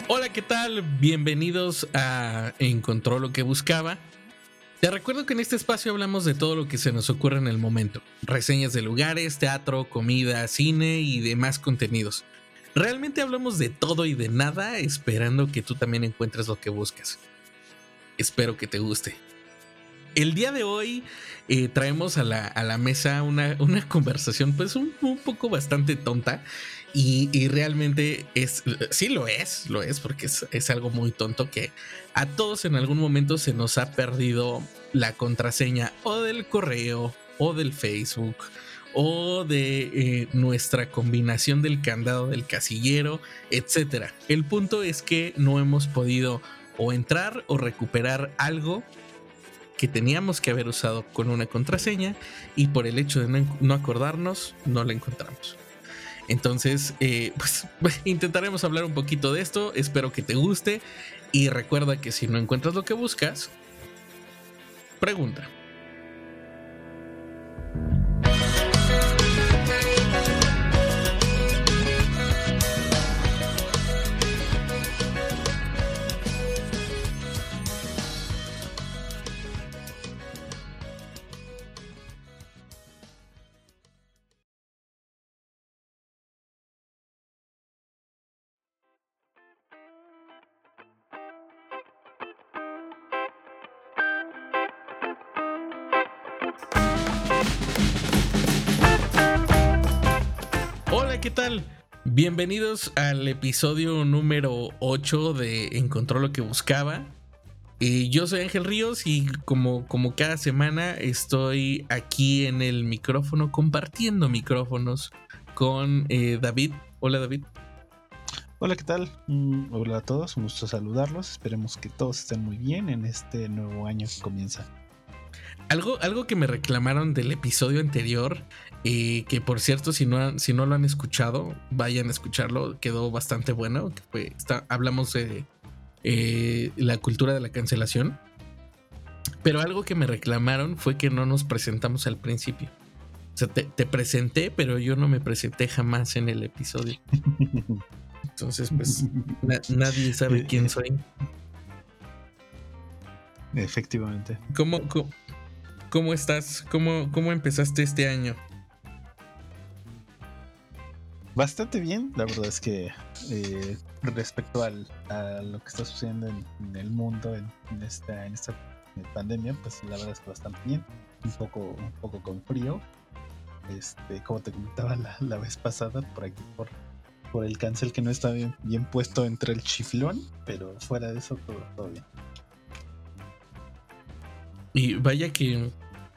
Hola, ¿qué tal? Bienvenidos a Encontró lo que buscaba. Te recuerdo que en este espacio hablamos de todo lo que se nos ocurre en el momento. Reseñas de lugares, teatro, comida, cine y demás contenidos. Realmente hablamos de todo y de nada, esperando que tú también encuentres lo que buscas. Espero que te guste. El día de hoy traemos a la mesa una conversación pues un poco bastante tonta y realmente sí lo es porque es algo muy tonto que a todos en algún momento se nos ha perdido la contraseña o del correo o del Facebook o de nuestra combinación del candado del casillero, etcétera. El punto es que no hemos podido o entrar o recuperar algo que teníamos que haber usado con una contraseña y por el hecho de no acordarnos, no la encontramos. Entonces, pues intentaremos hablar un poquito de esto. Espero que te guste y recuerda que si no encuentras lo que buscas, pregunta. Hola, ¿qué tal? Bienvenidos al episodio número 8 de Encontró lo que buscaba. Yo soy Ángel Ríos y como cada semana estoy aquí en el micrófono compartiendo micrófonos con David. Hola, David. Hola, ¿qué tal? Hola a todos, un gusto saludarlos. Esperemos que todos estén muy bien en este nuevo año que comienza. Algo que me reclamaron del episodio anterior, que por cierto, si no lo han escuchado, vayan a escucharlo, quedó bastante bueno. Hablamos de la cultura de la cancelación, pero algo que me reclamaron fue que no nos presentamos al principio. O sea, te presenté, pero yo no me presenté jamás en el episodio. Entonces, pues, nadie sabe quién soy. Efectivamente. ¿Cómo estás? ¿Cómo empezaste este año? Bastante bien, la verdad es que respecto a lo que está sucediendo en el mundo en esta pandemia, pues la verdad es que bastante bien. Un poco con frío. Como te comentaba la vez pasada, por aquí por el cancel que no está bien puesto entre el chiflón, pero fuera de eso todo bien. Y vaya que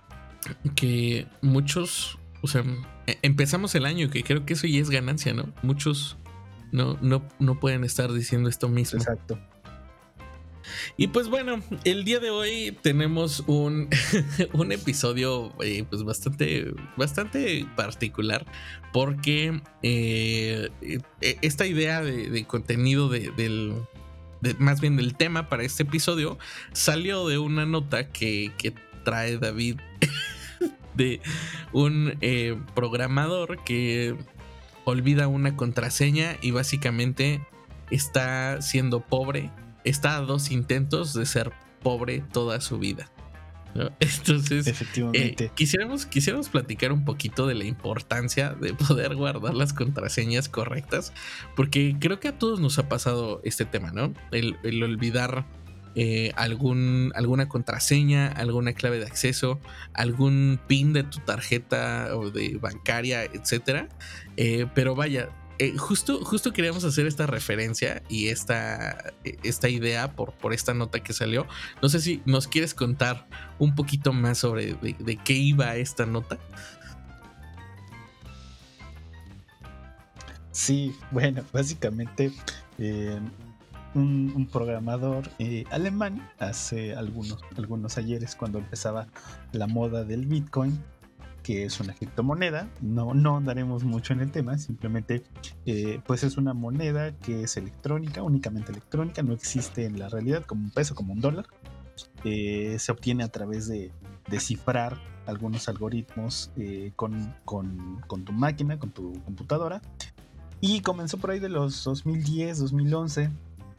muchos, o sea, empezamos el año, que creo que eso ya es ganancia, ¿no? Muchos no pueden estar diciendo esto mismo. Exacto. Y pues bueno, el día de hoy tenemos un episodio pues bastante particular, porque esta idea de contenido más bien del tema para este episodio salió de una nota que trae David de un programador que olvida una contraseña y básicamente está siendo pobre. Está a 2 intentos de ser pobre toda su vida, ¿no? Entonces, efectivamente, quisiéramos platicar un poquito de la importancia de poder guardar las contraseñas correctas, porque creo que a todos nos ha pasado este tema, ¿no? El olvidar alguna contraseña, alguna clave de acceso, algún PIN de tu tarjeta o de bancaria, etcétera. Pero vaya, justo queríamos hacer esta referencia y esta idea por esta nota que salió. No sé si nos quieres contar un poquito más sobre de qué iba esta nota. Sí, bueno, básicamente un programador alemán hace algunos ayeres, cuando empezaba la moda del Bitcoin, que es una criptomoneda. No andaremos mucho en el tema, simplemente pues es una moneda que es electrónica, únicamente electrónica, no existe en la realidad como un peso, como un dólar. Se obtiene a través de descifrar algunos algoritmos con tu máquina, con tu computadora, y comenzó por ahí de los 2010, 2011.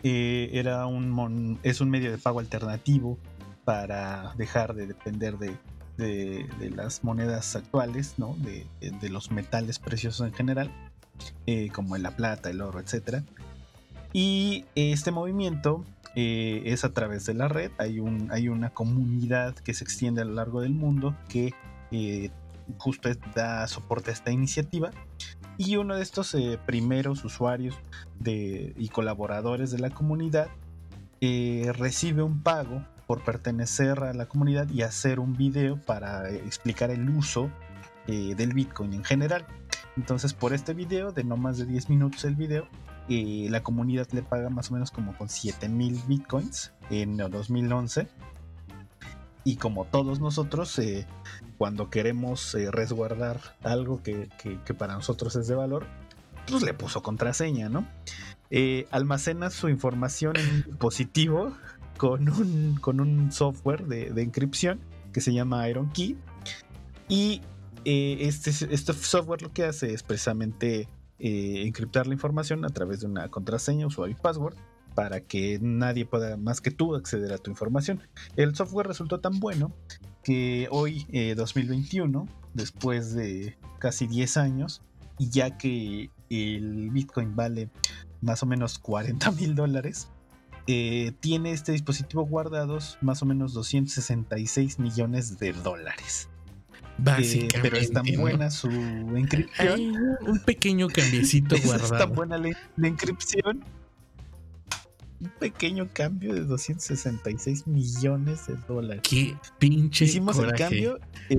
es un medio de pago alternativo para dejar de depender de las monedas actuales, ¿no? De los metales preciosos en general, como la plata, el oro, etcétera. Y este movimiento es a través de la red. Hay una comunidad que se extiende a lo largo del mundo que justo da soporte a esta iniciativa. Y uno de estos primeros usuarios y colaboradores de la comunidad recibe un pago por pertenecer a la comunidad y hacer un video para explicar el uso del Bitcoin en general. Entonces, por este video, de no más de 10 minutos el video, la comunidad le paga más o menos como con 7,000 Bitcoins en el 2011. Y como todos nosotros, cuando queremos resguardar algo que para nosotros es de valor, pues le puso contraseña, ¿no? Almacena su información en un dispositivo con un software de encripción que se llama Iron Key. Y este software lo que hace es precisamente encriptar la información a través de una contraseña, usuario y password, para que nadie pueda más que tú acceder a tu información. El software resultó tan bueno que hoy, 2021, después de casi 10 años, y ya que el Bitcoin vale más o menos $40,000, tiene este dispositivo guardados más o menos $266 millones. Básicamente, pero es tan buena su encripción. Hay un pequeño cambiecito guardado. Es tan buena la encripción. Un pequeño cambio de $266 millones. Qué pinche hicimos coraje. El cambio,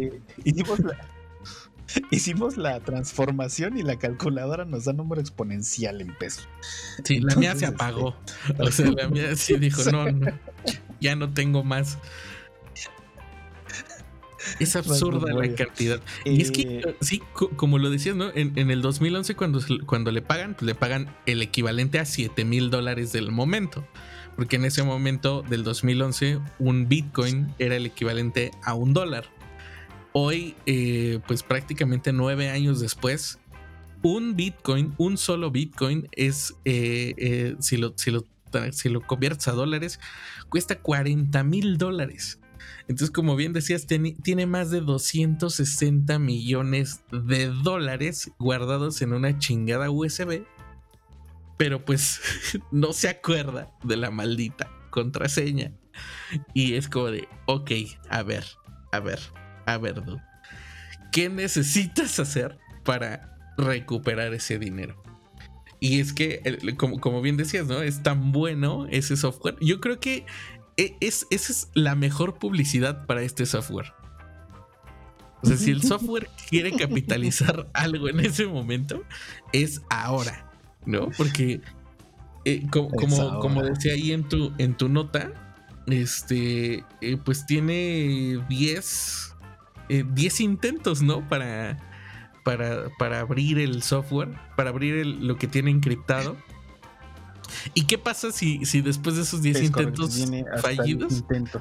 hicimos la transformación y la calculadora nos da número exponencial en pesos. Sí, entonces, la mía se apagó. O sea, la mía sí dijo, no, ya no tengo más. Es absurda la cantidad. Y es que, sí, como lo decías, ¿no? En el 2011, cuando le pagan, pues le pagan el equivalente a $7,000 del momento. Porque en ese momento del 2011, un Bitcoin era el equivalente a $1. Hoy, pues prácticamente 9 años después, un Bitcoin, un solo Bitcoin es, si lo conviertes a dólares, cuesta $40,000. Entonces, como bien decías, tiene más de 260 millones de dólares guardados en una chingada USB, pero pues no se acuerda de la maldita contraseña. Y es como de, ok, a ver, dude, ¿qué necesitas hacer para recuperar ese dinero? Y es que, como bien decías, ¿no? Es tan bueno ese software. Yo creo que esa es la mejor publicidad para este software. O sea, si el software quiere capitalizar algo en ese momento, es ahora, ¿no? Porque como decía ahí en tu nota, pues tiene 10 intentos, ¿no? Para abrir el software, para abrir lo que tiene encriptado. ¿Y qué pasa si después de esos 10 intentos fallidos?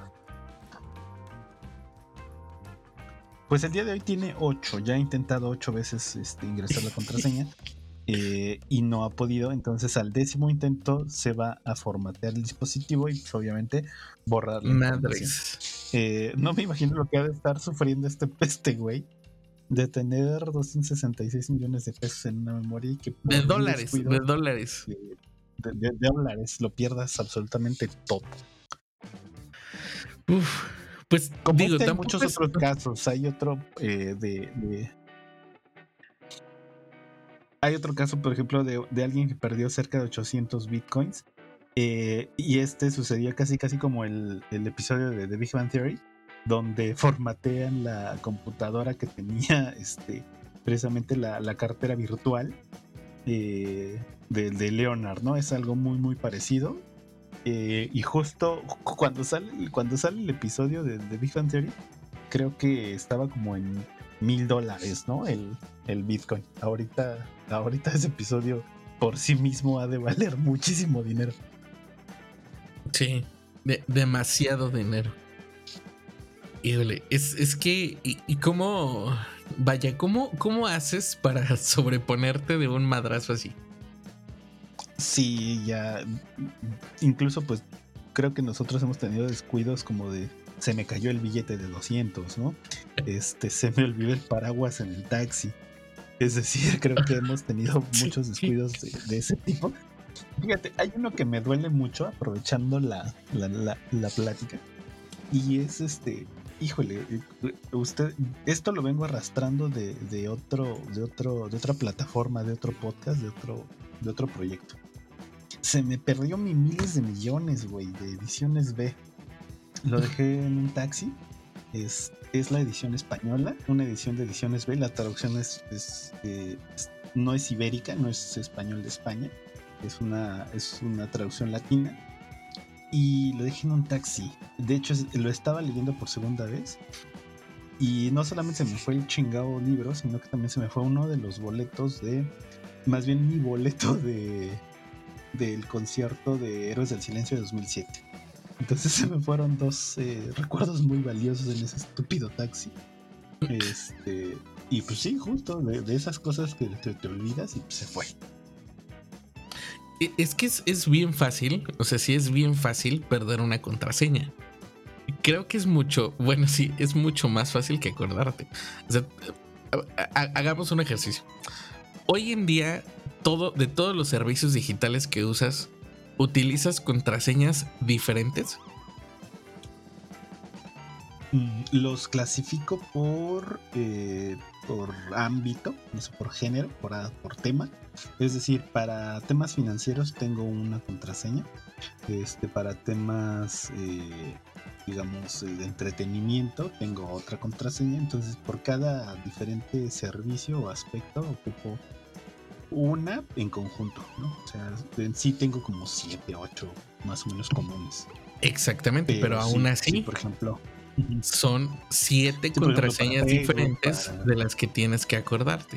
Pues el día de hoy tiene 8. Ya ha intentado 8 veces ingresar la contraseña y no ha podido. Entonces al 10º intento se va a formatear el dispositivo y pues, obviamente borrar la información. No me imagino lo que ha de estar sufriendo este güey de tener 266 millones de pesos en una memoria y que de dólares lo pierdas absolutamente todo. Pues como digo, hay muchos otros casos. Hay otro hay otro caso, por ejemplo, de alguien que perdió cerca de 800 bitcoins, y sucedía casi como el episodio de The Big Bang Theory, donde formatean la computadora que tenía precisamente la cartera virtual de Leonard, ¿no? Es algo muy muy parecido. Y justo cuando sale el episodio de Big Bang Theory, creo que estaba como en $1,000, ¿no? El Bitcoin. Ahorita ese episodio por sí mismo ha de valer muchísimo dinero. Sí, demasiado dinero. Híjole, es que y cómo, vaya, ¿cómo haces para sobreponerte de un madrazo así? Sí, ya. Incluso, pues, creo que nosotros hemos tenido descuidos como de se me cayó el billete de 200, ¿no? Se me olvidó el paraguas en el taxi. Es decir, creo que hemos tenido muchos descuidos de ese tipo. Fíjate, hay uno que me duele mucho, aprovechando la plática, y es híjole, usted, esto lo vengo arrastrando de otra plataforma, de otro podcast, de otro proyecto. Se me perdió mi miles de millones, güey, de ediciones B. Lo dejé en un taxi. Es la edición española, una edición de ediciones B. La traducción no es ibérica, no es español de España. Es una traducción latina. Y lo dejé en un taxi. De hecho, lo estaba leyendo por segunda vez. Y no solamente se me fue el chingado libro, sino que también se me fue uno de los boletos más bien mi boleto del concierto de Héroes del Silencio de 2007. Entonces se me fueron dos recuerdos muy valiosos en ese estúpido taxi. Y pues sí, justo de esas cosas que te olvidas y pues se fue. Es que es bien fácil, o sea, sí es bien fácil perder una contraseña. Creo que es mucho más fácil que acordarte. O sea, hagamos un ejercicio. Hoy en día, de todos los servicios digitales que usas, ¿utilizas contraseñas diferentes? Los clasifico por ámbito, no sé, por género, por tema. Es decir, para temas financieros tengo una contraseña. Para temas, digamos, de entretenimiento tengo otra contraseña. Entonces, por cada diferente servicio o aspecto ocupo una en conjunto, ¿no? O sea, en sí tengo como 7, 8 más o menos comunes. Exactamente, pero aún así, sí, por ejemplo, son 7 contraseñas diferentes de las que tienes que acordarte.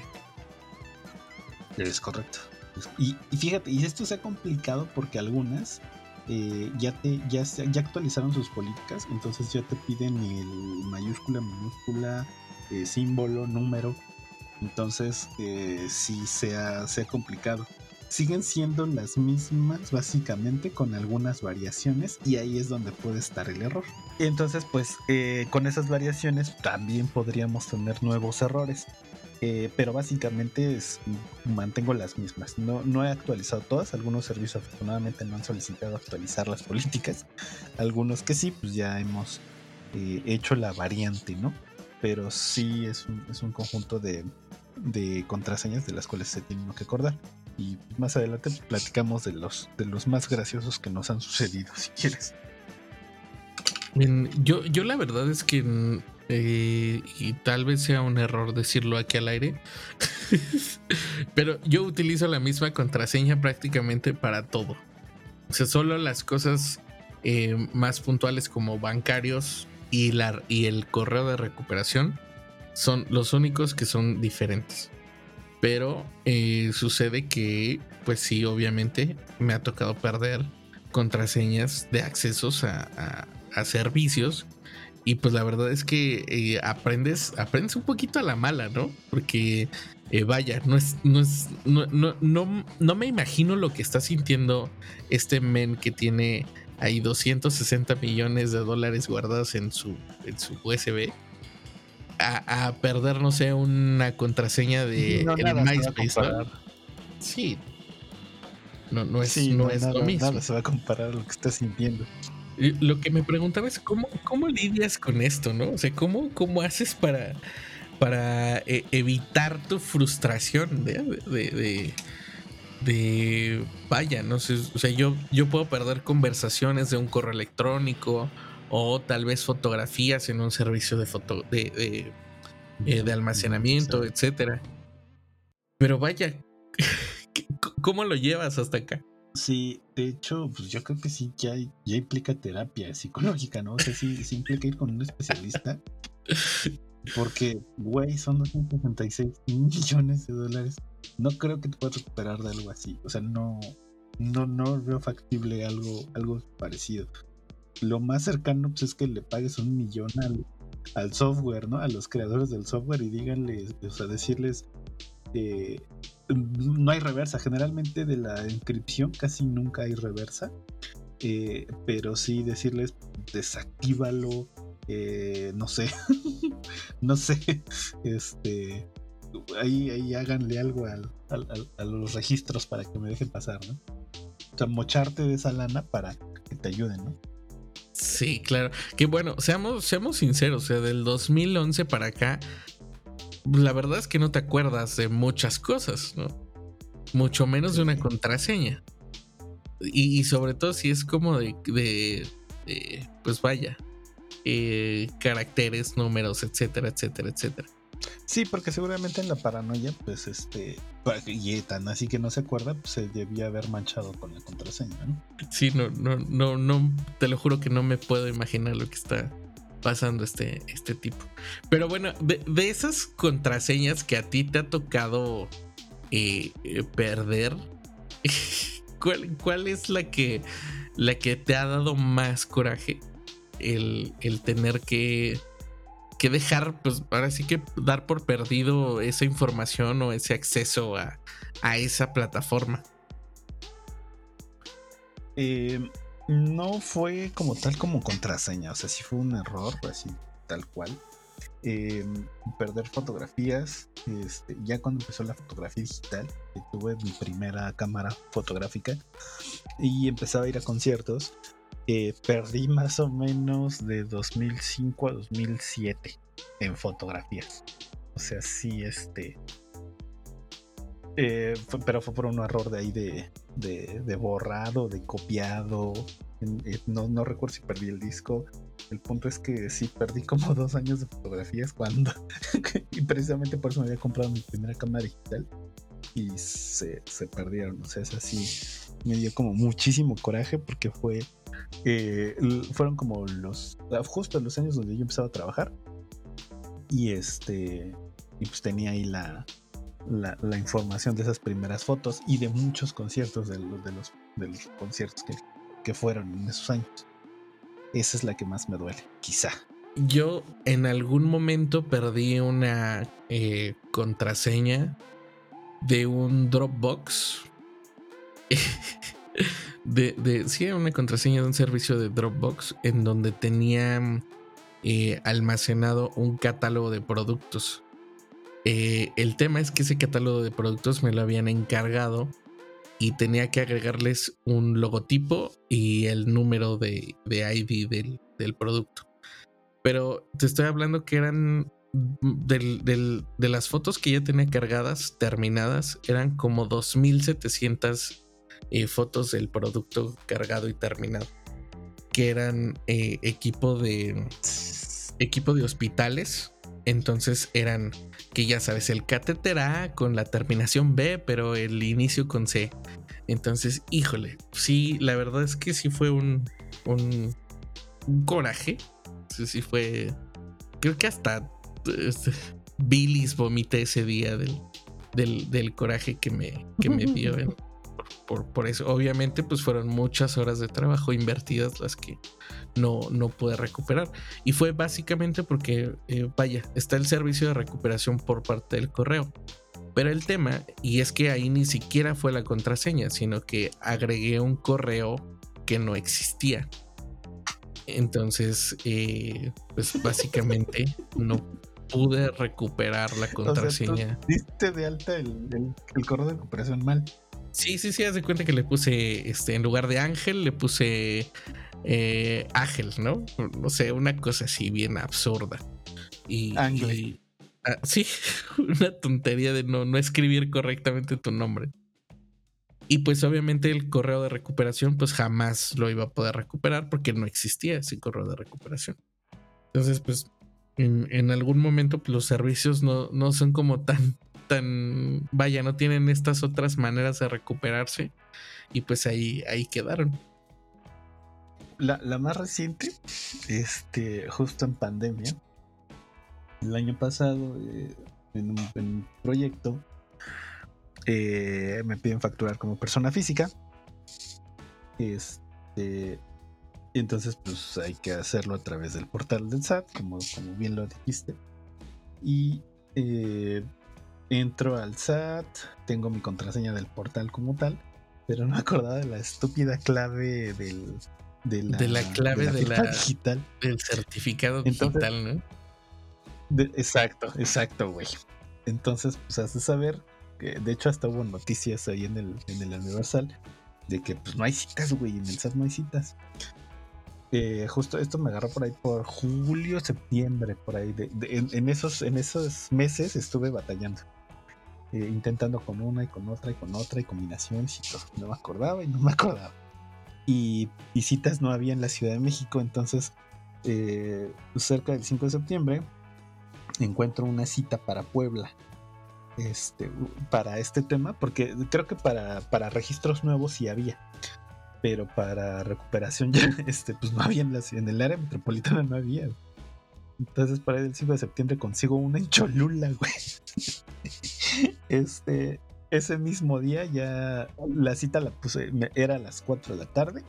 Es correcto. Y fíjate, y esto se ha complicado porque algunas ya actualizaron sus políticas, entonces ya te piden el mayúscula, minúscula, símbolo, número. Entonces sí se ha complicado. Siguen siendo las mismas básicamente, con algunas variaciones, y ahí es donde puede estar el error. Entonces pues con esas variaciones también podríamos tener nuevos errores. Pero básicamente mantengo las mismas. No he actualizado todas. Algunos servicios afortunadamente no han solicitado actualizar las políticas. Algunos que sí, pues ya hemos hecho la variante, ¿no? Pero sí es un conjunto de contraseñas de las cuales se tienen que acordar. Y más adelante platicamos de los más graciosos que nos han sucedido, si quieres. Yo la verdad es que y tal vez sea un error decirlo aquí al aire, pero yo utilizo la misma contraseña prácticamente para todo. O sea, solo las cosas más puntuales como bancarios y el correo de recuperación son los únicos que son diferentes. Pero sucede que, pues sí, obviamente me ha tocado perder contraseñas de accesos a servicios. Y pues la verdad es que aprendes un poquito a la mala, ¿no? Porque vaya, no me imagino lo que está sintiendo este men que tiene ahí 260 millones de dólares guardados en su USB a perder, no sé, una contraseña de el MySpace, ¿no? Sí. No es lo mismo. Nada se va a comparar a lo que estás sintiendo. Lo que me preguntaba es cómo lidias con esto, ¿no? O sea, ¿cómo haces para evitar tu frustración de vaya, no sé, o sea, yo puedo perder conversaciones de un correo electrónico o tal vez fotografías en un servicio de almacenamiento, etcétera. Pero vaya, ¿cómo lo llevas hasta acá? Sí, de hecho, pues yo creo que sí, ya implica terapia psicológica, ¿no? O sea, sí implica ir con un especialista. Porque, güey, son 266 millones de dólares. No creo que te puedas recuperar de algo así. O sea, no veo factible algo parecido. Lo más cercano, pues, es que le pagues $1 millón al software, ¿no? A los creadores del software y díganles, o sea, decirles no hay reversa. Generalmente de la encripción casi nunca hay reversa. Pero sí decirles desactívalo, no sé, no sé, ahí háganle algo a los registros para que me dejen pasar, ¿no? O sea, mocharte de esa lana para que te ayuden, ¿no? Sí, claro. Que bueno, seamos sinceros, o sea, del 2011 para acá, la verdad es que no te acuerdas de muchas cosas, ¿no? Mucho menos de una contraseña. Y sobre todo si es como pues vaya, caracteres, números, etcétera, etcétera, etcétera. Sí, porque seguramente en la paranoia, pues y tan así que no se acuerda, pues se debía haber manchado con la contraseña, ¿no? Sí, no, te lo juro que no me puedo imaginar lo que está pasando este tipo. Pero bueno, de esas contraseñas que a ti te ha tocado perder, ¿cuál es la que te ha dado más coraje? El tener que dejar, pues ahora sí que dar por perdido esa información o ese acceso a esa plataforma. No fue como tal como contraseña, o sea, sí fue un error, así tal cual. Perder fotografías, ya cuando empezó la fotografía digital, tuve mi primera cámara fotográfica y empezaba a ir a conciertos. Perdí más o menos de 2005 a 2007 en fotografías. O sea, sí, pero fue por un error de ahí de borrado, de copiado. No recuerdo si perdí el disco. El punto es que sí perdí como 2 años de fotografías cuando y precisamente por eso me había comprado mi primera cámara digital y se perdieron. O sea, es así, me dio como muchísimo coraje porque fueron como justo los años donde yo empezaba a trabajar y y pues tenía ahí la información de esas primeras fotos y de muchos conciertos de los conciertos que fueron en esos años. Esa es la que más me duele, quizá. Yo en algún momento perdí una contraseña de un Dropbox. Sí, una contraseña de un servicio de Dropbox en donde tenía almacenado un catálogo de productos. El tema es que ese catálogo de productos me lo habían encargado y tenía que agregarles un logotipo y el número de ID del producto. Pero te estoy hablando que eran de las fotos que ya tenía cargadas, terminadas, eran como 2700 fotos del producto cargado y terminado, que eran equipo de hospitales. Entonces eran que ya sabes, el catéter A con la terminación B, pero el inicio con C. Entonces, híjole, sí, la verdad es que sí fue un coraje. Sí fue. Creo que hasta bilis vomité ese día del coraje que me dio por eso. Obviamente, pues fueron muchas horas de trabajo invertidas las que no pude recuperar. Y fue básicamente porque, vaya, está el servicio de recuperación por parte del correo. Pero el tema, y es que ahí ni siquiera fue la contraseña, sino que agregué un correo que no existía. Entonces, pues básicamente no pude recuperar la contraseña. O sea, tú diste de alta el correo de recuperación mal. Sí, haz de cuenta que le puse, en lugar de Ángel, le puse Ángel, ¿no? No sé, una cosa así bien absurda. Ángel. Sí, una tontería de no escribir correctamente tu nombre. Y pues obviamente el correo de recuperación pues jamás lo iba a poder recuperar porque no existía ese correo de recuperación. Entonces pues en algún momento pues, los servicios no son como tan vaya, no tienen estas otras maneras de recuperarse y pues ahí quedaron. La más reciente, justo en pandemia, el año pasado, en un proyecto, me piden facturar como persona física. Entonces, pues hay que hacerlo a través del portal del SAT, como bien lo dijiste. Y entro al SAT, tengo mi contraseña del portal como tal, pero no me acordaba de la estúpida clave de la clave la firma digital. del certificado Entonces, digital, ¿no? exacto, güey. Entonces, pues hace saber que, de hecho, hasta hubo noticias ahí en el Universal de que pues no hay citas, güey, en el SAT no hay citas. Justo esto me agarró por ahí por julio, septiembre, por ahí. En esos meses estuve batallando, intentando con una y con otra y con otra y combinaciones y todo. No me acordaba y no me acordaba. Y citas no había en la Ciudad de México, entonces cerca del 5 de septiembre encuentro una cita para Puebla. Para este tema, porque creo que para registros nuevos sí había, pero para recuperación ya pues no había en el área metropolitana, no había. Entonces para el 5 de septiembre consigo una en Cholula, güey. Ese mismo día ya la cita la puse, era a las 4 de la tarde.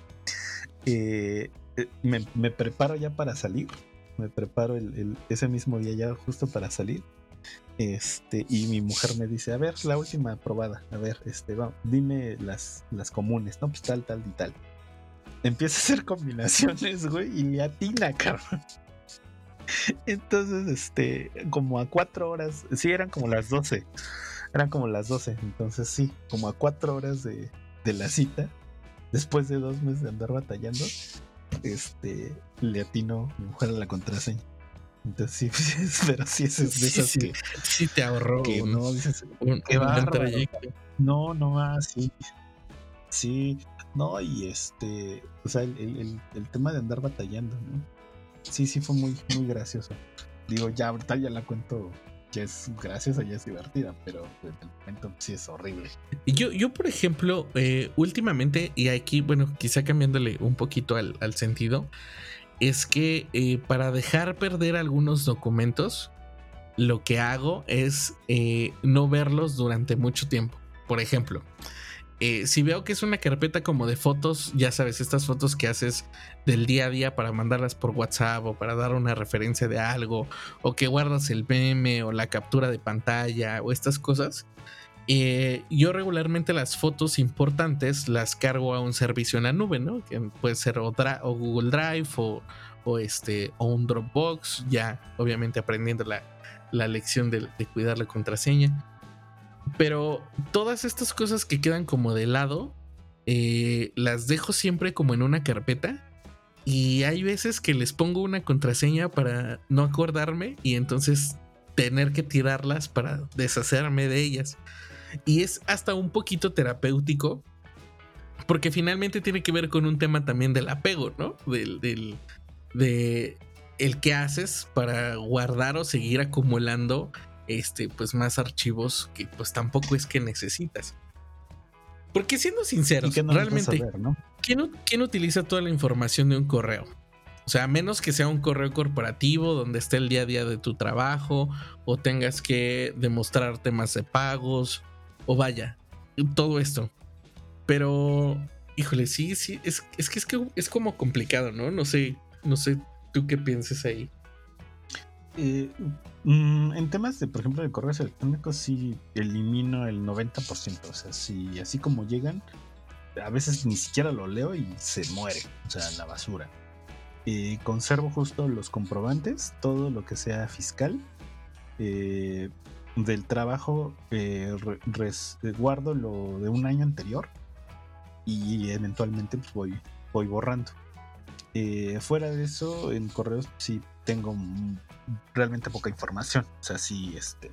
Me preparo ya para salir, me preparo ese mismo día ya justo para salir. Y mi mujer me dice, a ver, la última probada, a ver, dime las comunes, ¿no? Pues tal y tal. Empieza a hacer combinaciones, güey, y le atina, cabrón. Entonces, como a 4 horas, sí, eran como las 12, entonces sí, como a 4 horas de la cita, después de 2 meses de andar batallando, le atino mi mujer a la contraseña. Entonces sí, pero sí es de esas sí, que sí te ahorró que un, no dices, un, qué un buen bárbaro. trayecto. No, sí, no, y o sea, el tema de andar batallando, ¿no? Sí, fue muy, muy gracioso. Digo, ya ahorita ya la cuento, ya es graciosa, ya es divertida, pero en el momento sí es horrible. Yo por ejemplo, últimamente, y aquí, bueno, quizá cambiándole un poquito al sentido, es que para dejar perder algunos documentos, lo que hago es no verlos durante mucho tiempo. Por ejemplo, si veo que es una carpeta como de fotos, ya sabes, estas fotos que haces del día a día para mandarlas por WhatsApp o para dar una referencia de algo, o que guardas el meme o la captura de pantalla o estas cosas, yo regularmente las fotos importantes las cargo a un servicio en la nube, ¿no? Que puede ser o Google Drive o un Dropbox, ya obviamente aprendiendo la lección de cuidar la contraseña. Pero todas estas cosas que quedan como de lado, las dejo siempre como en una carpeta. Y hay veces que les pongo una contraseña para no acordarme y entonces tener que tirarlas para deshacerme de ellas. Y es hasta un poquito terapéutico, porque finalmente tiene que ver con un tema también del apego, ¿no? De el que haces para guardar o seguir acumulando pues más archivos que pues tampoco es que necesitas. Porque siendo sinceros, y que no realmente, ver, ¿no? ¿quién utiliza toda la información de un correo? O sea, a menos que sea un correo corporativo donde esté el día a día de tu trabajo o tengas que demostrar temas de pagos o vaya, todo esto. Pero, híjole, sí, es que es como complicado, ¿no? No sé tú qué pienses ahí. En temas de, por ejemplo, de correos electrónicos, sí elimino el 90%. O sea, sí, así como llegan, a veces ni siquiera lo leo y se muere, o sea, la basura. Conservo justo los comprobantes, todo lo que sea fiscal. Del trabajo, guardo lo de un año anterior y eventualmente pues, voy borrando. Fuera de eso, en correos sí tengo realmente poca información. O sea, sí,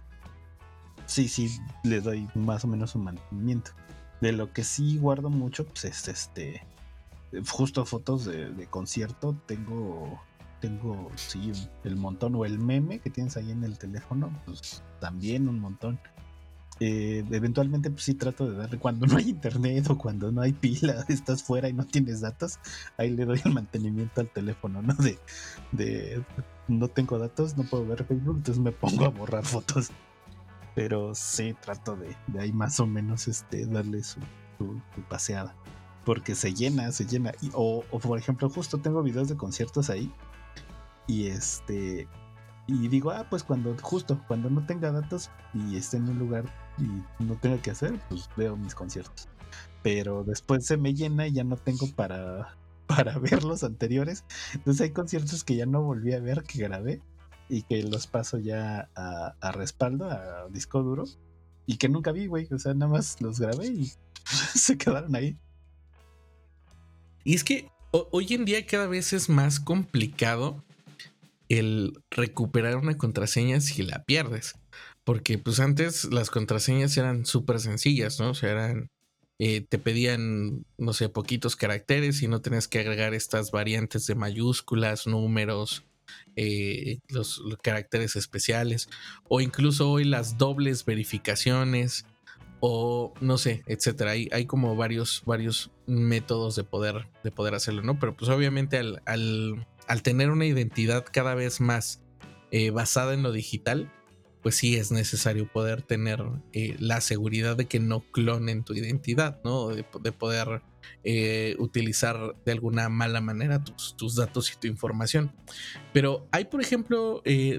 sí le doy más o menos un mantenimiento. De lo que sí guardo mucho, pues es justo fotos de concierto. Tengo sí, el montón, o el meme que tienes ahí en el teléfono, pues también un montón. Eventualmente pues sí trato de darle cuando no hay internet o cuando no hay pila, estás fuera y no tienes datos, ahí le doy el mantenimiento al teléfono, ¿no? De no tengo datos, no puedo ver Facebook, entonces me pongo a borrar fotos. Pero sí trato de ahí más o menos darle su paseada, porque se llena o por ejemplo justo tengo videos de conciertos ahí y Y digo, pues cuando no tenga datos y esté en un lugar y no tenga que hacer, pues veo mis conciertos. Pero después se me llena y ya no tengo para ver los anteriores. Entonces hay conciertos que ya no volví a ver, que grabé y que los paso ya a respaldo, a disco duro, y que nunca vi, güey. O sea, nada más los grabé y se quedaron ahí. Y es que hoy en día cada vez es más complicado el recuperar una contraseña si la pierdes. Porque pues antes las contraseñas eran súper sencillas, ¿no? O sea, eran... te pedían, no sé, poquitos caracteres y no tenías que agregar estas variantes de mayúsculas, números, los caracteres especiales, o incluso hoy las dobles verificaciones, o no sé, etcétera. Hay como varios métodos de poder hacerlo, ¿no? Pero pues obviamente al tener una identidad cada vez más basada en lo digital, pues sí es necesario poder tener la seguridad de que no clonen tu identidad, ¿no? De poder utilizar de alguna mala manera tus datos y tu información. Pero hay, por ejemplo,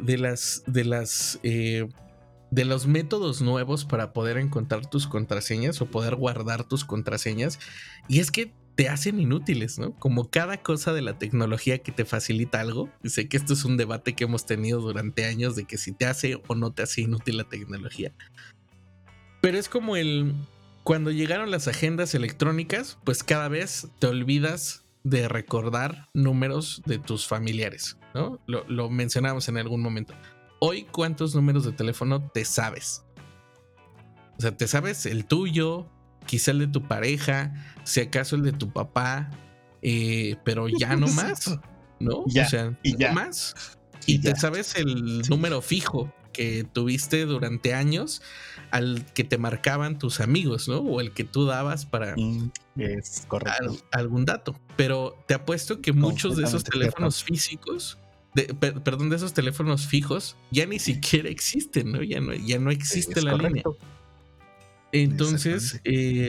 de los métodos nuevos para poder encontrar tus contraseñas o poder guardar tus contraseñas, y es que te hacen inútiles, ¿no? Como cada cosa de la tecnología que te facilita algo. Y sé que esto es un debate que hemos tenido durante años de que si te hace o no te hace inútil la tecnología. Pero es como cuando llegaron las agendas electrónicas, pues cada vez te olvidas de recordar números de tus familiares, ¿no? Lo mencionamos en algún momento. Hoy, ¿cuántos números de teléfono te sabes? O sea, te sabes el tuyo, quizá el de tu pareja, si acaso el de tu papá, pero ya no más, ¿no? Ya, o sea, y ya. más. Y te sabes el número fijo que tuviste durante años al que te marcaban tus amigos, ¿no? O el que tú dabas para es correcto. Algún dato. Pero te apuesto que muchos de esos teléfonos físicos, perdón, de esos teléfonos fijos, ya ni siquiera existen, ¿no? Ya no existe la línea. Entonces,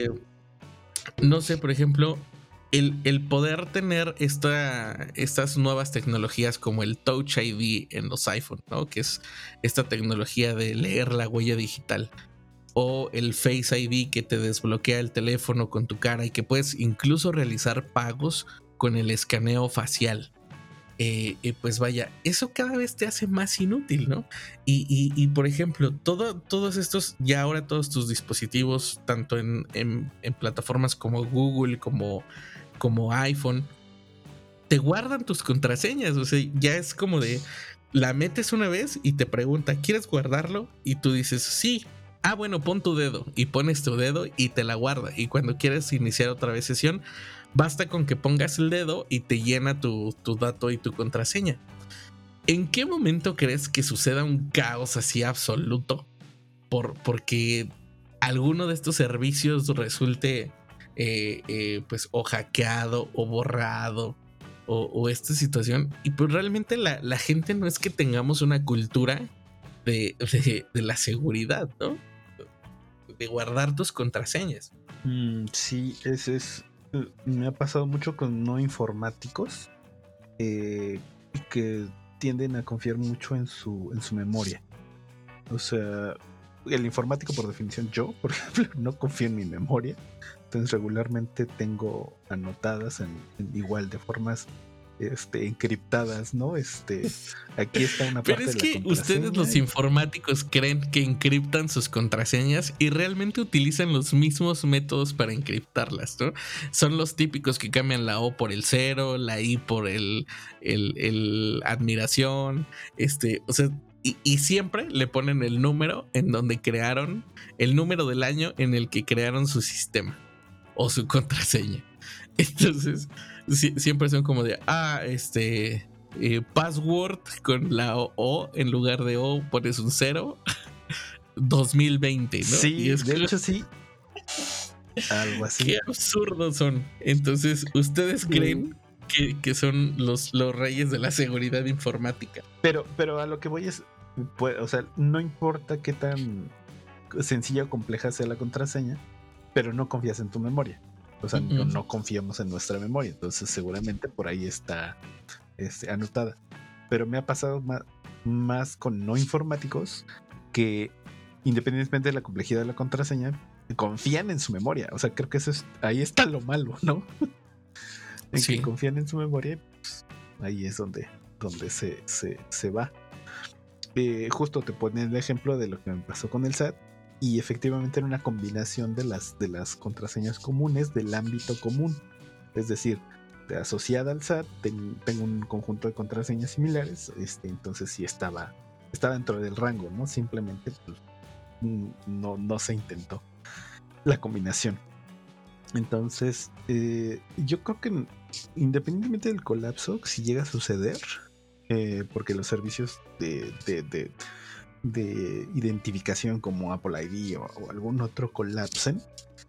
no sé, por ejemplo, el poder tener estas nuevas tecnologías como el Touch ID en los iPhone, ¿no? Que es esta tecnología de leer la huella digital, o el Face ID que te desbloquea el teléfono con tu cara y que puedes incluso realizar pagos con el escaneo facial. Pues vaya, eso cada vez te hace más inútil, ¿no? Y por ejemplo, todos estos, ya ahora todos tus dispositivos, tanto en plataformas como Google, como iPhone, te guardan tus contraseñas. O sea, ya es como de, la metes una vez y te pregunta, ¿quieres guardarlo? Y tú dices, sí. Bueno, pon tu dedo, y pones tu dedo y te la guarda. Y cuando quieres iniciar otra vez sesión, basta con que pongas el dedo y te llena tu dato y tu contraseña. ¿En qué momento crees que suceda un caos así absoluto? Porque alguno de estos servicios resulte pues o hackeado o borrado o esta situación. Y pues realmente la gente no es que tengamos una cultura de la seguridad, ¿no? De guardar tus contraseñas. Sí, ese es. Me ha pasado mucho con no informáticos que tienden a confiar mucho en su memoria. O sea, el informático, por definición, yo, por ejemplo, no confío en mi memoria. Entonces regularmente tengo anotadas en igual de formas encriptadas, ¿no? Aquí está una parte. Pero es que ustedes, los informáticos, creen que encriptan sus contraseñas y realmente utilizan los mismos métodos para encriptarlas, ¿no? Son los típicos que cambian la O por el 0, la I por el admiración, o sea, y siempre le ponen el número en donde crearon, el número del año en el que crearon su sistema o su contraseña. Entonces siempre son como de password con la O en lugar de O pones un 0 2020, ¿no? Sí, y es de hecho sí, algo así. Qué absurdos son. Entonces, ¿ustedes creen que son los reyes de la seguridad informática? Pero a lo que voy es, o sea, no importa qué tan sencilla o compleja sea la contraseña, pero no confías en tu memoria. O sea, no confiamos en nuestra memoria. Entonces seguramente por ahí está anotada. pero me ha pasado más con no informáticos que, independientemente de la complejidad de la contraseña, confían en su memoria. O sea, creo que ahí está lo malo, ¿no? En que confían en su memoria, pues, ahí es donde se va. Justo te ponen el ejemplo de lo que me pasó con el SAT, y efectivamente era una combinación de las contraseñas comunes del ámbito común. Es decir, asociada al SAT tengo un conjunto de contraseñas similares, entonces sí estaba dentro del rango, ¿no? Simplemente pues, no se intentó la combinación. Entonces, yo creo que independientemente del colapso, si llega a suceder, porque los servicios de identificación como Apple ID o algún otro colapsen,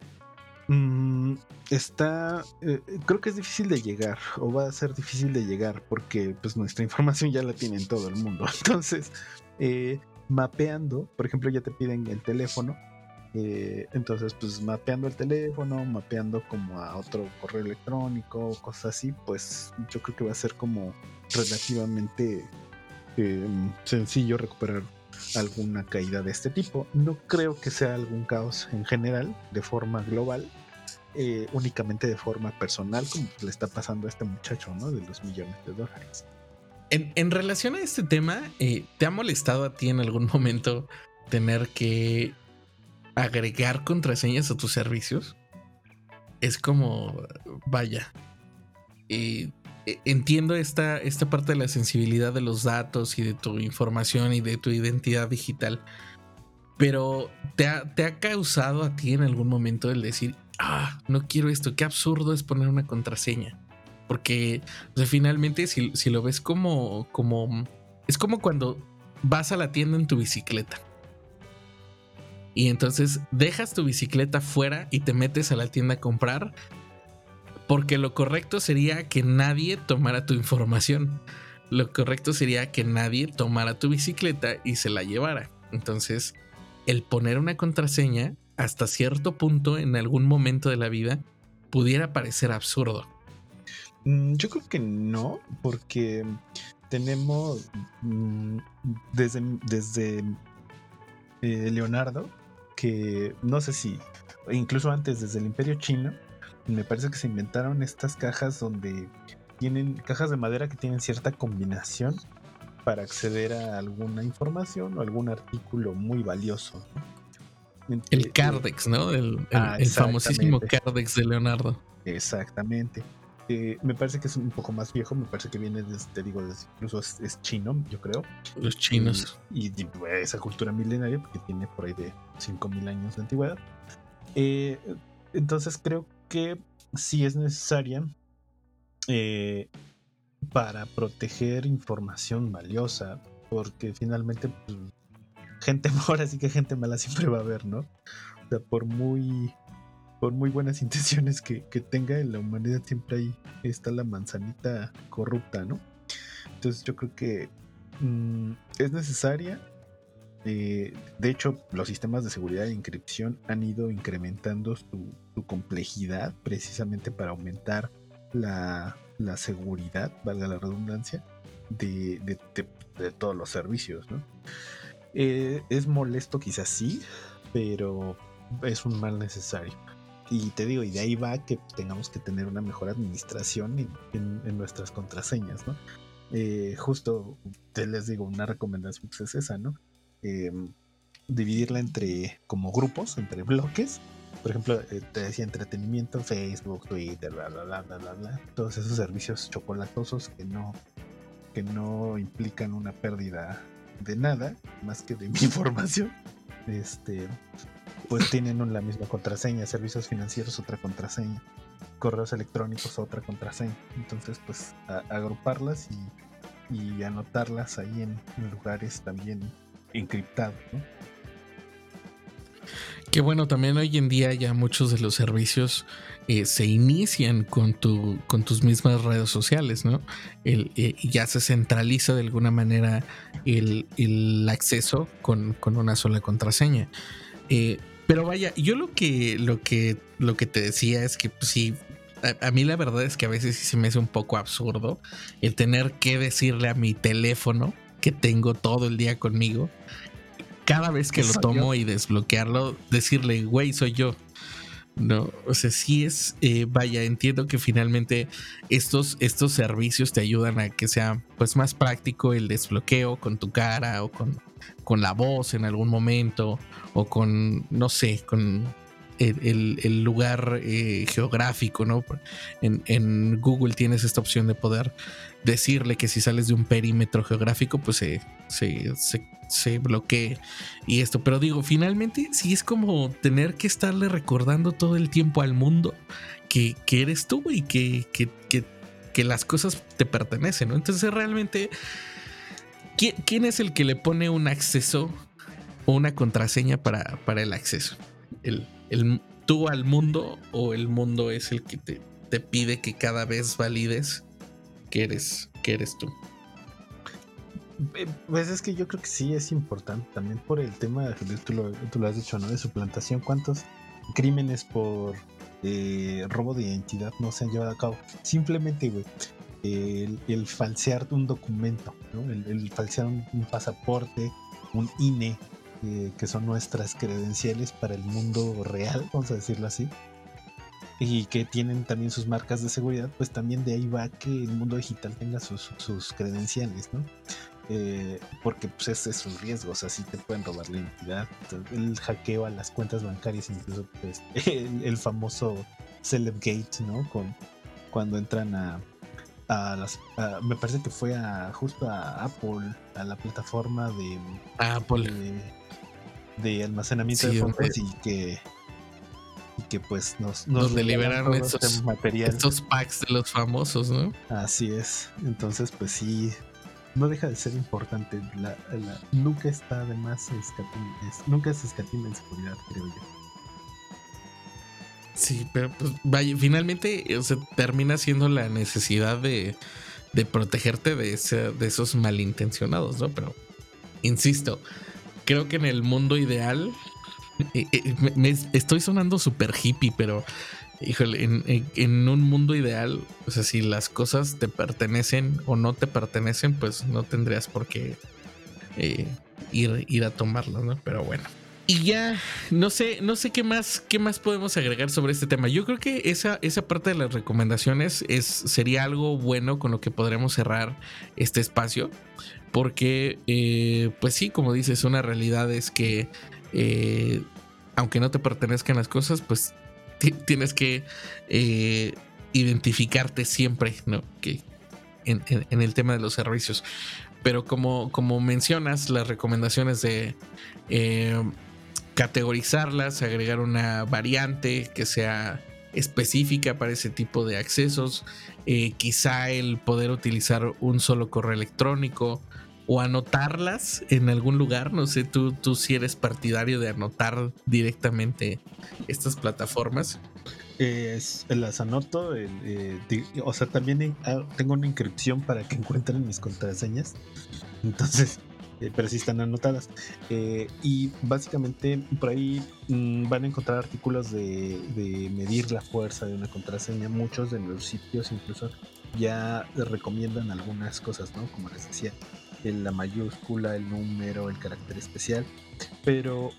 creo que es difícil de llegar, o va a ser difícil de llegar, porque pues nuestra información ya la tienen todo el mundo. Entonces, mapeando, por ejemplo, ya te piden el teléfono. Entonces, pues mapeando el teléfono, mapeando como a otro correo electrónico, cosas así, pues yo creo que va a ser como relativamente sencillo recuperar alguna caída de este tipo. No creo que sea algún caos en general, de forma global, únicamente de forma personal, como le está pasando a este muchacho, ¿no? De los $millones. En relación a este tema, ¿te ha molestado a ti en algún momento tener que agregar contraseñas a tus servicios? Es como, vaya, entiendo esta parte de la sensibilidad de los datos y de tu información y de tu identidad digital, pero ¿te ha causado a ti en algún momento el decir, no quiero esto, qué absurdo es poner una contraseña? Porque, o sea, finalmente si lo ves como es como cuando vas a la tienda en tu bicicleta y entonces dejas tu bicicleta fuera y te metes a la tienda a comprar, porque lo correcto sería que nadie tomara tu información. Lo correcto sería que nadie tomara tu bicicleta y se la llevara. Entonces, el poner una contraseña hasta cierto punto en algún momento de la vida pudiera parecer absurdo. Yo creo que no, porque tenemos desde Leonardo, que no sé si incluso antes, desde el Imperio Chino, me parece que se inventaron estas cajas donde tienen cajas de madera que tienen cierta combinación para acceder a alguna información o algún artículo muy valioso, ¿no? El Cardex, ¿no? El famosísimo Cardex de Leonardo. Exactamente. Me parece que es un poco más viejo, me parece que viene incluso es chino, yo creo. Los chinos. Y esa cultura milenaria, porque tiene por ahí de 5,000 años de antigüedad. Entonces creo que sí es necesaria para proteger información valiosa, porque finalmente pues, ahora sí que gente mala siempre va a haber, ¿no? O sea, por muy buenas intenciones que tenga en la humanidad, siempre ahí está la manzanita corrupta, ¿no? Entonces yo creo que es necesaria. De hecho, los sistemas de seguridad e encripción han ido incrementando su complejidad precisamente para aumentar la seguridad, valga la redundancia, de todos los servicios, ¿no? Es molesto quizás sí, pero es un mal necesario. Y te digo, y de ahí va que tengamos que tener una mejor administración en nuestras contraseñas, ¿no? Justo te les digo, una recomendación pues es esa, ¿no? Dividirla como grupos, entre bloques. Por ejemplo, te decía entretenimiento, Facebook, Twitter, bla, bla, bla, bla, bla, bla. Todos esos servicios chocolatosos que no implican una pérdida de nada, más que de mi información. Pues tienen la misma contraseña. Servicios financieros, otra contraseña. Correos electrónicos, otra contraseña. Entonces, pues agruparlas y anotarlas ahí en lugares también encriptados, ¿no? Que bueno, también hoy en día ya muchos de los servicios se inician con tus mismas redes sociales, ¿no? Ya se centraliza de alguna manera el acceso con una sola contraseña. Pero vaya, yo lo que te decía es que pues, sí, a mí la verdad es que a veces sí se me hace un poco absurdo el tener que decirle a mi teléfono que tengo todo el día conmigo, cada vez que lo tomo y desbloquearlo, decirle, güey, soy yo. No, o sea, sí es, vaya, entiendo que finalmente estos servicios te ayudan a que sea pues más práctico el desbloqueo con tu cara o con la voz en algún momento o con, no sé, con el lugar geográfico, ¿no? En Google tienes esta opción de poder decirle que si sales de un perímetro geográfico, pues se bloquee y esto. Pero digo, finalmente sí es como tener que estarle recordando todo el tiempo al mundo que eres tú y que las cosas te pertenecen, ¿no? Entonces realmente, ¿quién es el que le pone un acceso o una contraseña para el acceso? ¿Tú al mundo o el mundo es el que te pide que cada vez valides que eres tú? Pues es que yo creo que sí es importante también por el tema de, tú lo has dicho, ¿no? De suplantación. ¿Cuántos crímenes por robo de identidad no se han llevado a cabo? Simplemente, güey, el falsear un documento, ¿no? El falsear un pasaporte, un INE, que son nuestras credenciales para el mundo real, vamos a decirlo así, y que tienen también sus marcas de seguridad, pues también de ahí va que el mundo digital tenga sus credenciales, ¿no? Porque pues es un riesgo, o sea, sí te pueden robar la identidad. El hackeo a las cuentas bancarias, incluso pues, el famoso Celebgate, ¿no? Cuando entran me parece que fue justo a Apple, a la plataforma de Apple, de almacenamiento de fotos, y que pues nos donde liberaron material. Estos packs de los famosos, ¿no? Así es. Entonces pues sí, no deja de ser importante. Nunca está de más nunca se escatima en seguridad, creo yo. Sí, pero pues vaya, finalmente, o sea, termina siendo la necesidad de protegerte de esos malintencionados, ¿no? Pero insisto, creo que en el mundo ideal, me estoy sonando súper hippie, pero híjole, en un mundo ideal, o sea, si las cosas te pertenecen o no te pertenecen, pues no tendrías por qué ir a tomarlas, ¿no? Pero bueno. Y ya, no sé qué más podemos agregar sobre este tema. Yo creo que esa parte de las recomendaciones sería algo bueno con lo que podremos cerrar este espacio. Porque, pues sí, como dices, una realidad es que aunque no te pertenezcan las cosas, pues tienes que identificarte siempre, ¿no? Que en el tema de los servicios. Pero como mencionas, las recomendaciones de categorizarlas, agregar una variante que sea específica para ese tipo de accesos, quizá el poder utilizar un solo correo electrónico o anotarlas en algún lugar. No sé, tú si eres partidario de anotar directamente estas plataformas. Las anoto, o sea, también tengo una inscripción para que encuentren mis contraseñas, entonces, pero sí están anotadas, y básicamente por ahí van a encontrar artículos de medir la fuerza de una contraseña. Muchos de los sitios incluso ya recomiendan algunas cosas, ¿no? Como les decía, la mayúscula, el número, el carácter especial. Pero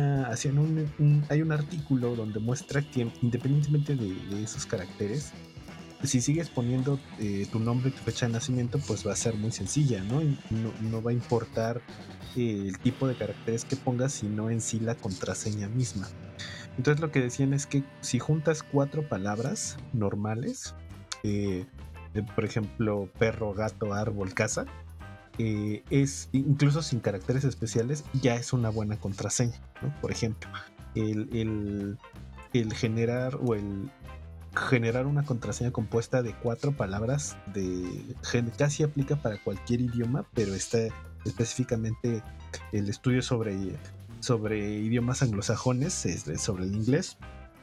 hay un artículo donde muestra que independientemente de esos caracteres, si sigues poniendo tu nombre y tu fecha de nacimiento, pues va a ser muy sencilla, ¿no? Y no va a importar el tipo de caracteres que pongas, sino en sí la contraseña misma. Entonces lo que decían es que si juntas 4 palabras normales, por ejemplo, perro, gato, árbol, casa, es incluso sin caracteres especiales, ya es una buena contraseña, ¿no? Por ejemplo, el generar una contraseña compuesta de 4 palabras casi aplica para cualquier idioma, pero está específicamente el estudio sobre idiomas anglosajones, sobre el inglés,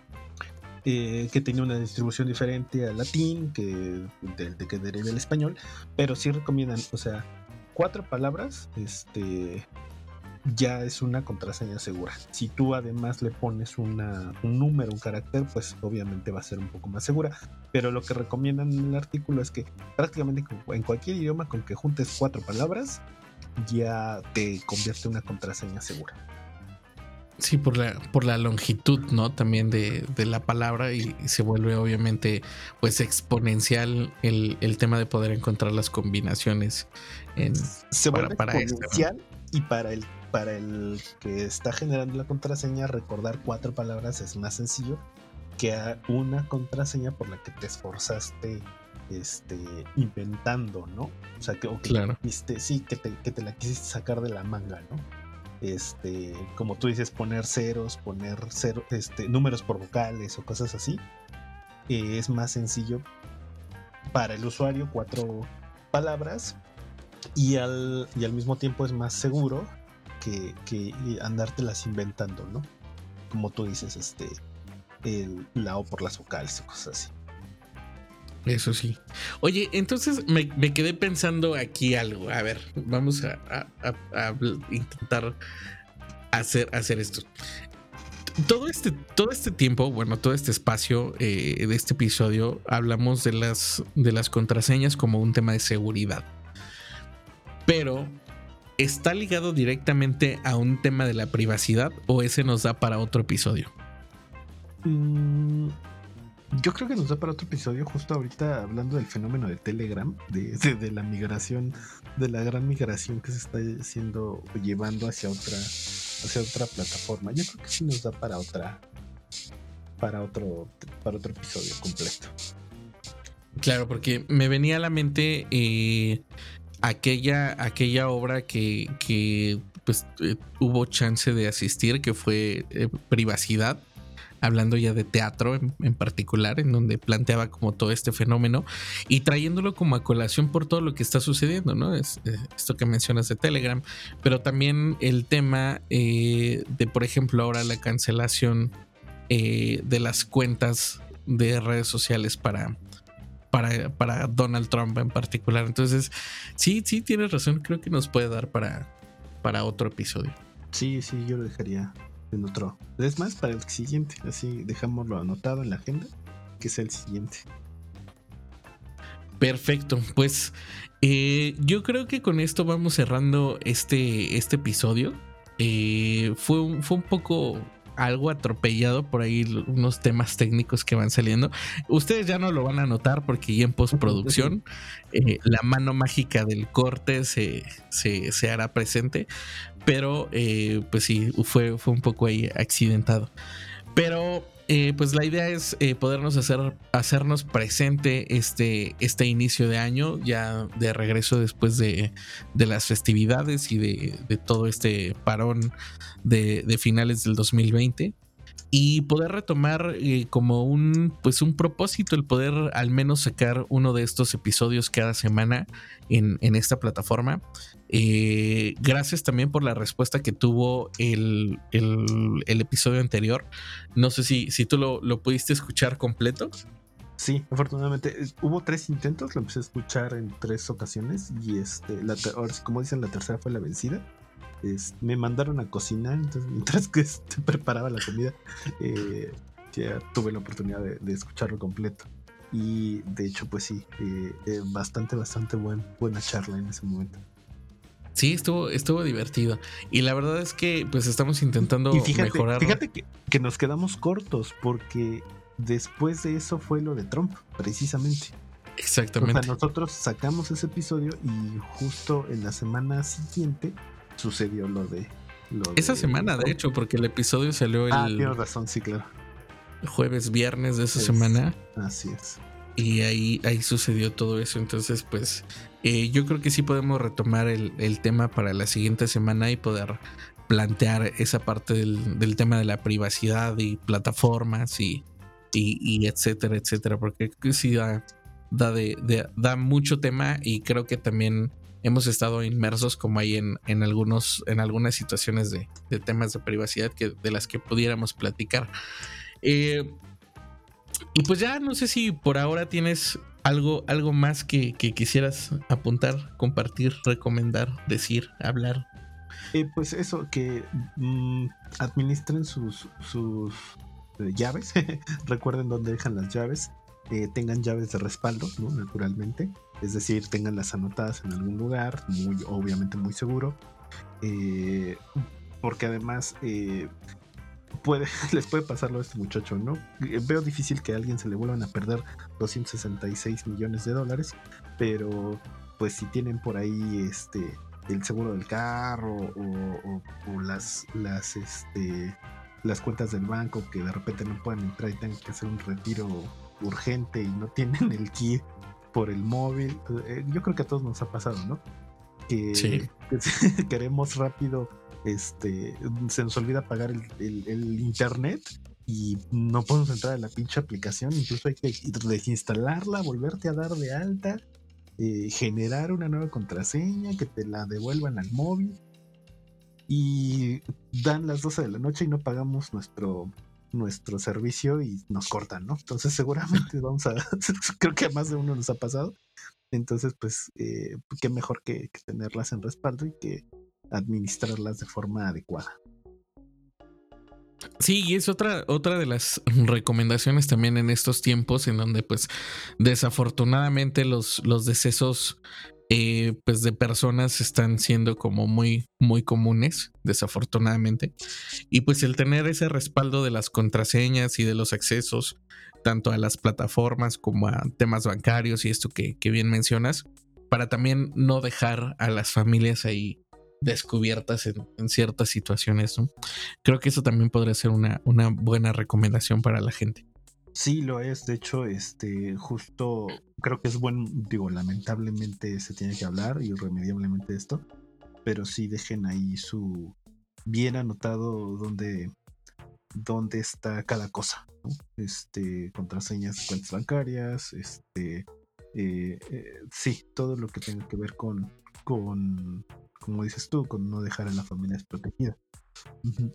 que tenía una distribución diferente al latín, de que deriva el español, pero sí recomiendan, o sea, 4 palabras ya es una contraseña segura. Si tú además le pones un número, un carácter, pues obviamente va a ser un poco más segura. Pero lo que recomiendan en el artículo es que prácticamente en cualquier idioma con que juntes 4 palabras ya te convierte en una contraseña segura. Sí, por la longitud, ¿no? También de la palabra, y se vuelve obviamente pues exponencial el tema de poder encontrar las combinaciones se vuelve para exponencial, ¿no? Y para el que está generando la contraseña, recordar 4 palabras es más sencillo que una contraseña por la que te esforzaste inventando, ¿no? O sea, claro. que te la quisiste sacar de la manga, ¿no? Como tú dices, poner ceros, números por vocales o cosas así, es más sencillo para el usuario 4 palabras, y al mismo tiempo es más seguro que andártelas inventando, ¿no? Como tú dices, la O por las vocales o cosas así. Eso sí. Oye, entonces me quedé pensando aquí algo. A ver, vamos a intentar hacer esto. Todo este tiempo, bueno, todo este espacio de este episodio, hablamos de las contraseñas como un tema de seguridad. Pero, ¿está ligado directamente a un tema de la privacidad o ese nos da para otro episodio? Yo creo que nos da para otro episodio, justo ahorita hablando del fenómeno de Telegram, de la migración, de la gran migración que se está llevando hacia otra plataforma. Yo creo que sí nos da para otro episodio completo. Claro, porque me venía a la mente aquella obra que pues hubo chance de asistir, que fue Privacidad, hablando ya de teatro en particular, en donde planteaba como todo este fenómeno y trayéndolo como a colación por todo lo que está sucediendo, ¿no? Es esto que mencionas de Telegram, pero también el tema de, por ejemplo, ahora la cancelación de las cuentas de redes sociales para Donald Trump en particular. Entonces, sí, tienes razón, creo que nos puede dar para otro episodio. Sí, yo lo dejaría en otro. Es más, para el siguiente, así dejámoslo anotado en la agenda, que es el siguiente. Perfecto, pues yo creo que con esto vamos cerrando este episodio. Fue un poco algo atropellado por ahí, unos temas técnicos que van saliendo. Ustedes ya no lo van a notar porque ya en postproducción la mano mágica del corte se hará presente, pero pues sí, fue un poco ahí accidentado. Pero pues la idea es hacernos presente este inicio de año, ya de regreso después de las festividades y de todo este parón de finales del 2020, y poder retomar como un propósito, el poder al menos sacar uno de estos episodios cada semana en esta plataforma. Gracias también por la respuesta que tuvo el episodio anterior. No sé si tú lo pudiste escuchar completo. Sí, afortunadamente hubo 3 intentos, lo empecé a escuchar en 3 ocasiones y ahora, como dicen, la tercera fue la vencida. Me mandaron a cocinar, entonces mientras que preparaba la comida, ya tuve la oportunidad de escucharlo completo. Y de hecho, pues sí, bastante buena charla en ese momento. Sí, estuvo divertido. Y la verdad es que pues estamos intentando mejorar. Fíjate que nos quedamos cortos porque después de eso fue lo de Trump, precisamente. Exactamente. O sea, nosotros sacamos ese episodio y justo en la semana siguiente sucedió lo de esa semana, de hecho, porque el episodio salió tienes razón, sí, claro. Jueves, viernes de esa semana. Así es. Y ahí sucedió todo eso. Entonces, pues yo creo que sí podemos retomar el tema para la siguiente semana y poder plantear esa parte del tema de la privacidad y plataformas y etcétera, etcétera, porque sí da mucho tema, y creo que también hemos estado inmersos como ahí en algunas situaciones de temas de privacidad de las que pudiéramos platicar. Y pues ya no sé si por ahora tienes algo más que quisieras apuntar, compartir, recomendar, decir, hablar. Pues eso, que administren sus llaves, recuerden dónde dejan las llaves, tengan llaves de respaldo, ¿no? Naturalmente, es decir, tenganlas anotadas en algún lugar, obviamente muy seguro, porque además les puede pasarlo a este muchacho, ¿no? Veo difícil que a alguien se le vuelvan a perder 266 millones de dólares, pero pues si tienen por ahí el seguro del carro o las cuentas del banco que de repente no puedan entrar y tengan que hacer un retiro urgente y no tienen el key por el móvil, yo creo que a todos nos ha pasado, ¿no? Que queremos rápido, se nos olvida pagar el internet y no podemos entrar a la pinche aplicación, incluso hay que desinstalarla, volverte a dar de alta, generar una nueva contraseña, que te la devuelvan al móvil, y dan las 12 de la noche y no pagamos nuestro servicio y nos cortan, ¿no? Entonces seguramente creo que a más de uno nos ha pasado. Entonces, pues, qué mejor que tenerlas en respaldo y que administrarlas de forma adecuada. Sí, y es otra de las recomendaciones también en estos tiempos en donde pues desafortunadamente los decesos pues de personas están siendo como muy comunes, desafortunadamente, y pues el tener ese respaldo de las contraseñas y de los accesos tanto a las plataformas como a temas bancarios y esto que bien mencionas, para también no dejar a las familias ahí descubiertas en ciertas situaciones, ¿no? Creo que eso también podría ser una buena recomendación para la gente. Sí, lo es. De hecho, justo creo que es bueno, digo, lamentablemente se tiene que hablar irremediablemente esto, pero sí dejen ahí su bien anotado dónde está cada cosa, ¿no? Contraseñas, cuentas bancarias, sí, todo lo que tenga que ver con como dices tú, con no dejar a la familia desprotegida. Uh-huh.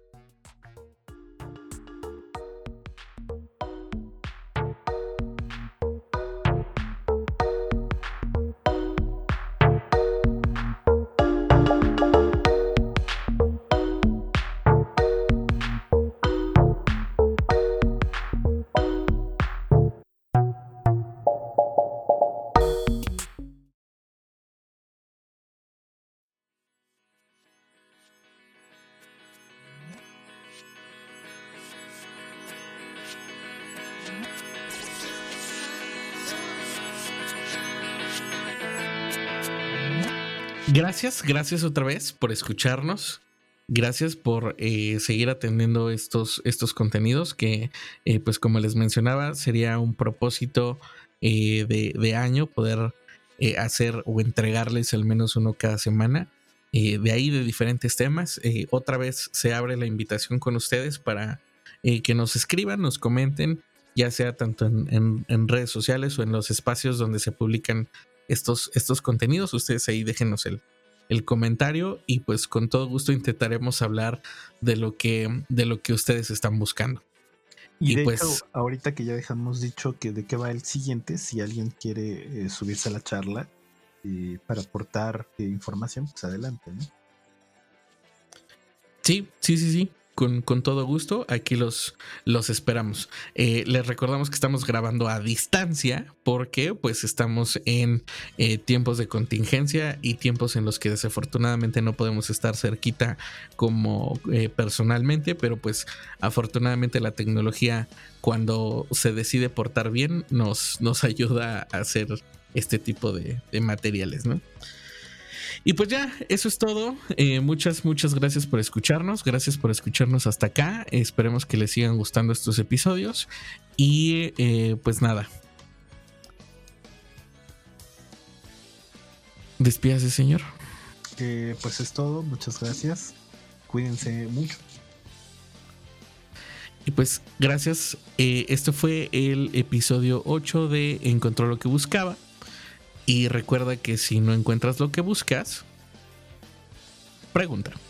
Gracias otra vez por escucharnos. Gracias por seguir atendiendo estos contenidos que, pues como les mencionaba, sería un propósito de año poder hacer o entregarles al menos uno cada semana. De ahí de diferentes temas. Otra vez se abre la invitación con ustedes para que nos escriban, nos comenten, ya sea tanto en redes sociales o en los espacios donde se publican estos contenidos. Ustedes ahí déjenos el comentario y pues con todo gusto intentaremos hablar de lo que ustedes están buscando. Y de pues, hecho, ahorita que ya dejamos dicho que de qué va el siguiente, si alguien quiere subirse a la charla para aportar información, pues adelante, ¿no? Sí. Con todo gusto, aquí los esperamos. Les recordamos que estamos grabando a distancia porque pues estamos en tiempos de contingencia y tiempos en los que desafortunadamente no podemos estar cerquita como personalmente, pero pues afortunadamente la tecnología, cuando se decide portar bien, nos ayuda a hacer este tipo de materiales, ¿no? Y pues ya, eso es todo. Muchas gracias por escucharnos. Gracias por escucharnos hasta acá. Esperemos que les sigan gustando estos episodios. Y pues nada. Despídase, señor. Pues es todo. Muchas gracias. Cuídense mucho. Y pues gracias. Este fue el episodio 8 de Encontró lo que buscaba. Y recuerda que si no encuentras lo que buscas, pregunta.